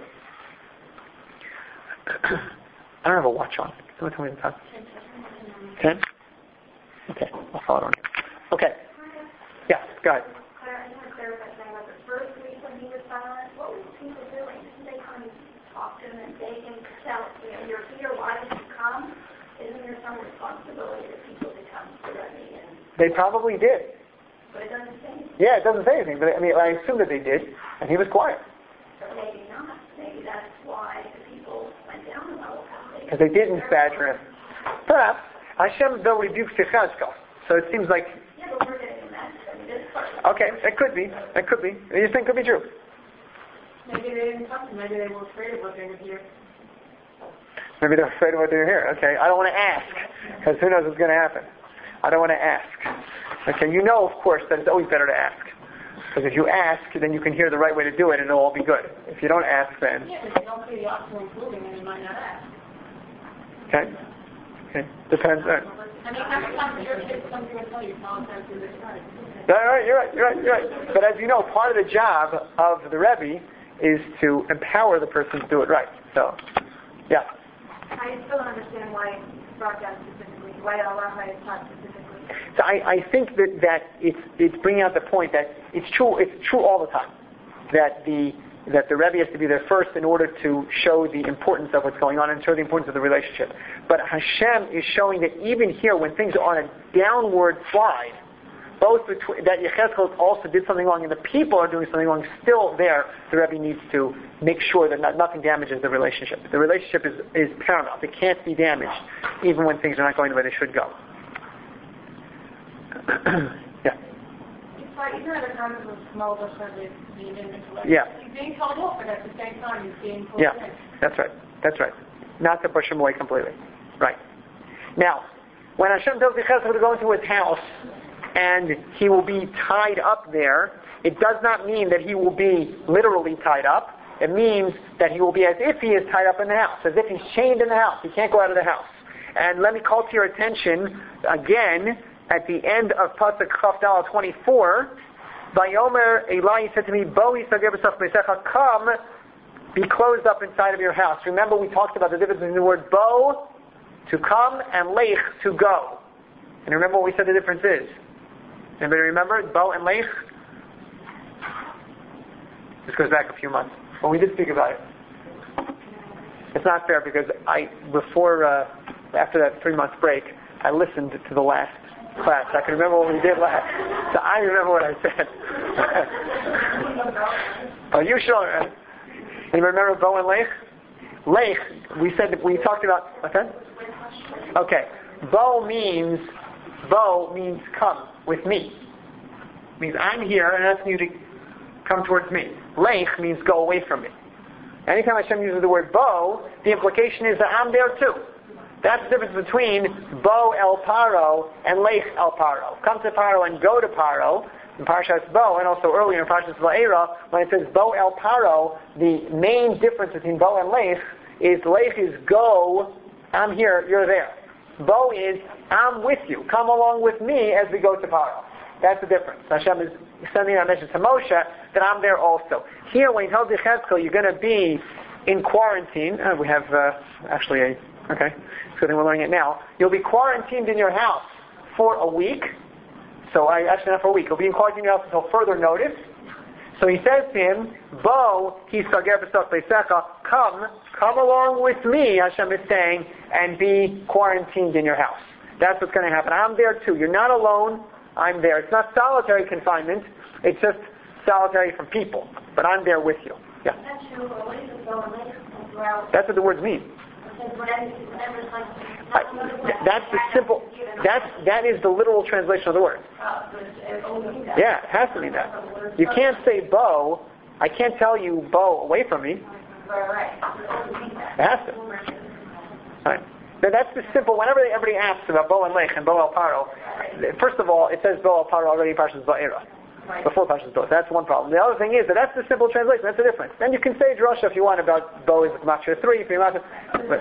I don't have a watch on. Someone tell me the time. Ten? Okay, I'll follow it on here. Okay. Yeah, go ahead. I just want to clarify something about the first week when he was silent. What were people doing? Didn't they come and talk to him and beg him to tell, you know, you're here, why did you come? Isn't there some responsibility that people to come to the Rebbe? And They probably did. but it doesn't say anything. Yeah, it doesn't say anything, but I mean, I assume that they did, and he was quiet. But maybe not. Maybe that's why the people went down a level. Because they didn't badger him. Perhaps. Hashem, though, rebukes Yechezkel. So it seems like... Yeah, but we're getting a message. I mean, this part. Okay, that could be. That could be. You just think it could be true. Maybe they didn't come to him. Maybe they were afraid of what they would hear. Maybe they're afraid of what they're here. Okay, I don't want to ask, because who knows what's going to happen. I don't want to ask. Okay, you know, of course, that it's always better to ask. Because if you ask, then you can hear the right way to do it, and it'll all be good. If you don't ask, then... Yeah, but you don't see the option improving, and you might not ask. Okay? Okay. Depends. All right. I mean, every time your kids come to you and tell you, Mom, that's what they tried. All right, you're right, you're right, you're right. But as you know, part of the job of the Rebbe is to empower the person to do it right. So, yeah. I still don't understand why it's brought down specifically, why Allah is taught specifically. So I, I think that, that it's it's bringing out the point that it's true it's true all the time that the that the Rebbe has to be there first in order to show the importance of what's going on and show the importance of the relationship. But Hashem is showing that even here, when things are on a downward slide, both between, that Yechezkel also did something wrong and the people are doing something wrong, still there, the Rebbe needs to make sure that not, nothing damages the relationship. The relationship is, is paramount. It can't be damaged, even when things are not going the way they should go. Yeah. It's like, even at a time of small Rebbe being in the collection, Yeah. he's being told off, but at the same time, he's being pulled Yeah, in. that's right. That's right. Not to push him away completely. Right. Now, when Hashem tells Yechezkel to go into his house, and he will be tied up there, it does not mean that he will be literally tied up. It means that he will be as if he is tied up in the house, as if he's chained in the house. He can't go out of the house. And let me call to your attention again at the end of Pasuk Chaf Daled twenty-four. Vayomer Eli said to me, Bo Yisagir b'sach b'secha, come, be closed up inside of your house. Remember, we talked about the difference between the word bo, to come, and leich, to go. And remember what we said the difference is. Anybody remember? Bo and leich? This goes back a few months. Well, we did speak about it. It's not fair because I, before, uh, after that three month break, I listened to the last class. I can remember what we did last. So I remember what I said. Oh, you should. Uh, you remember Bo and leich? Leich, we said that we talked about, what's that? Okay. Bo means, Bo means come with me. It means I'm here and asking you to come towards me. Leich means go away from me. Anytime Hashem uses the word bo, the implication is that I'm there too. That's the difference between bo el paro and leich el paro. Come to Paro and go to Paro in Parshas Bo, and also earlier in Parshas Va'era, when it says bo el paro, the main difference between bo and leich is leich is go, I'm here, you're there. Bo is I'm with you, come along with me as we go to Paro. That's the difference. Hashem is sending a message to Moshe that I'm there also. Here, when he tells Yechezkel, you're going to be in quarantine. Uh, we have uh, actually a, okay, so then we're learning it now. You'll be quarantined in your house for a week. So, I, actually not for a week. You'll be in quarantine in your house until further notice. So he says to him, Bo, he sager b'sach b'secha, come, come along with me, Hashem is saying, and be quarantined in your house. That's what's going to happen. I'm there too. You're not alone. I'm there. It's not solitary confinement. It's just solitary from people. But I'm there with you. Yeah. That's what the words mean. I, that's the simple. That's that is the literal translation of the word. Yeah, it has to be that. You can't say bow. I can't tell you bow away from me. It has to. All right. Now that's the simple. Whenever everybody asks about bow and lech and bow el paro, first of all, it says bow el paro already in Parshas Va'era. Before Parshas Bo. That's one problem. The other thing is that that's the simple translation. That's the difference. Then you can say drasha if you want about Bo is Gematria three, if you want to. But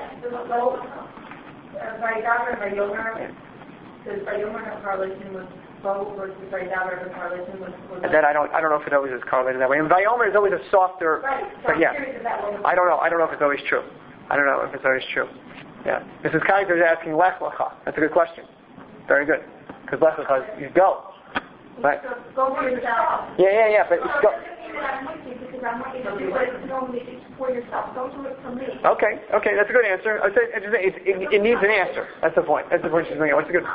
Vaydaber and Vayomer, does Vayomer have correlation with Bo versus Vaydaber have correlation with? And then I don't, I don't know if it always is correlated that way. And Vayomer is always a softer. Right. So but yeah, I don't know. I don't know if it's always true. I don't know if it's always true. Yeah. Missus Kaiser is asking Lech Lecha. That's a good question. Very good. Because Lech Lecha is you go. Right. So go for yourself. Yeah, yeah, yeah. But No, it's go. it doesn't mean that I'm with you because I'm with you to do it normally for yourself. Don't do it for me. Okay, okay, that's a good answer. I say it, it, it, it needs an answer. That's the point. That's the point she's making. What's the good?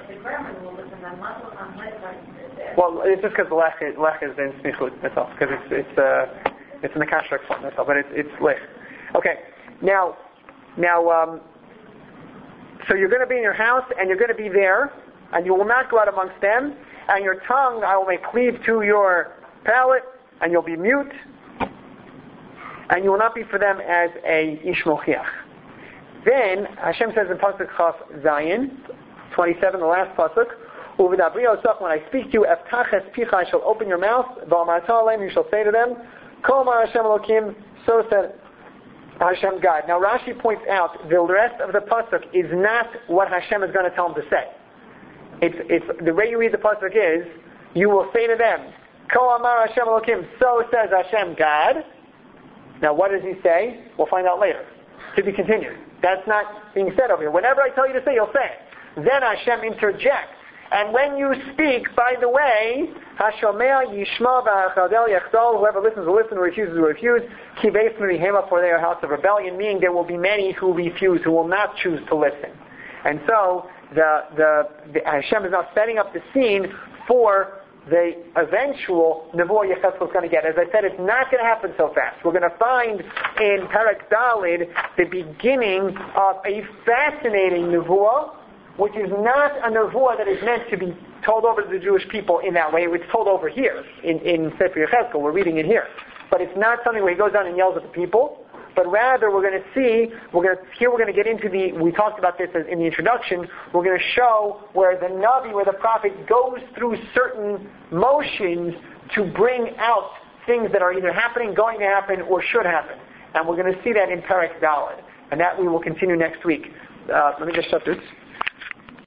Well, it's just because the lech, lech is in smichut. That's all. Because it's it's uh it's in the kashrek form. That's all. But it's it's lech. Okay. Now, now, um, so you're going to be in your house and you're going to be there, and you will not go out amongst them. And your tongue I will make cleave to your palate, and you'll be mute, and you will not be for them as a ish mochiach. Then Hashem says in pasuk Chaf Zayin, twenty-seven, the last pasuk, Uvidabri osach, when I speak to you, eftaches picha, I shall open your mouth, v'amarta aleim, you shall say to them, Kol mar Hashem Elokim, so said Hashem God. Now Rashi points out the rest of the pasuk is not what Hashem is going to tell him to say. It's, it's, the way you read the pasuk is, you will say to them, Ko amar Hashem Elokim, so says Hashem God. Now what does he say? We'll find out later. To be continued. That's not being said over here. Whenever I tell you to say, you'll say it. Then Hashem interjects. And when you speak, by the way, Hashomea Yishma v'Achadel Yechdol, whoever listens will listen, who refuses will refuse. Ki beis mirihema, for they are a house of rebellion, meaning there will be many who refuse, who will not choose to listen. And so, The, the, the Hashem is now setting up the scene for the eventual Nevuah Yechezkel is going to get. As I said, it's not going to happen so fast. We're going to find in Perek Dalid the beginning of a fascinating Nevuah, which is not a Nevuah that is meant to be told over to the Jewish people in that way. It's told over here in, in Sefer Yechezkel. We're reading it here. But it's not something where he goes down and yells at the people. But rather, we're going to see, we're going to, here we're going to get into the, we talked about this in the introduction, we're going to show where the Navi, where the prophet goes through certain motions to bring out things that are either happening, going to happen, or should happen. And we're going to see that in Perek Daled. And that we will continue next week. Uh, let me just shut this.